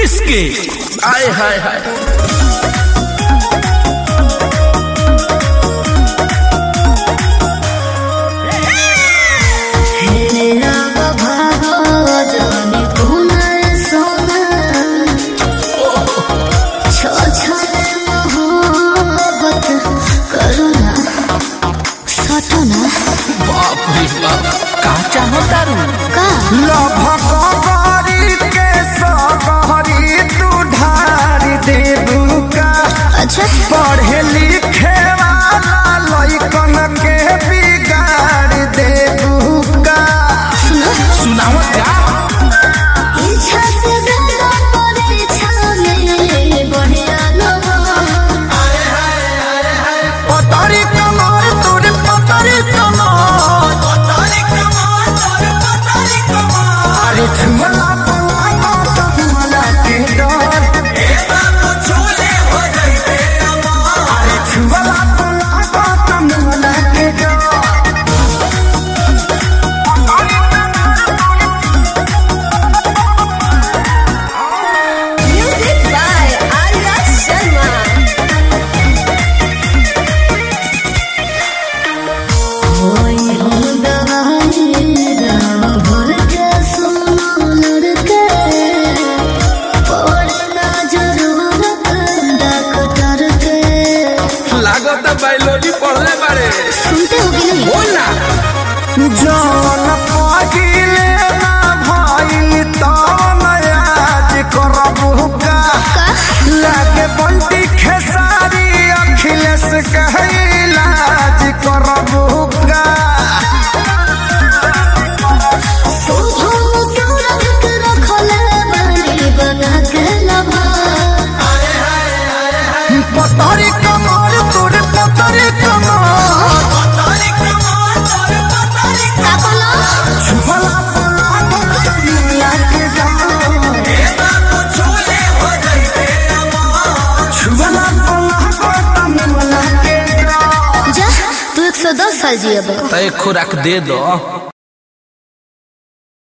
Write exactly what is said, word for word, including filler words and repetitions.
पीस के आय हाय हाय बाप रे बाप का चाहता रू का लभकरी के सबरी तू ढारी देबू का। अच्छा पढ़े लिखे वाला लइकन के बिगाड़ देबू का। सुनो सुनाओ क्या इच्छा से ज्यादा परीक्षा में बढ़िया लोगों पतरी कमर तोर पतरी कमर पतरी कमर तोर पतरी कमर अरे छुमला पला तो छुमला के डर ए बाबू छोले हो जाइते अमर अरे छुमला पला तो छुमला के डर। म्यूजिक बाय आर्या शर्मा होई हो दवाई दाम भर के सुनो लड़के पड़ना जरूरत डॉक्टर के। लागत बायोलॉजी पढ़ले बारे सुनते हो कि नहीं? बोल ना जान पागिले ना भाई तवन आज करबू का। का लागे बंटी खेसारी अखिलेश कहे इलाज करबू का। सोझो सौरभ के रखले बड़ी बना के लभा पतरी कमर तोर पतरी कमर पतरी कमर तोर पतरी का बोलो छुपला पला दुनिया के जान ए बाबू छोले हो जाइते अमर छुपला पला दुनिया के जान। जा तू एक सौ दस साल जियब। तय खुराक दे दो।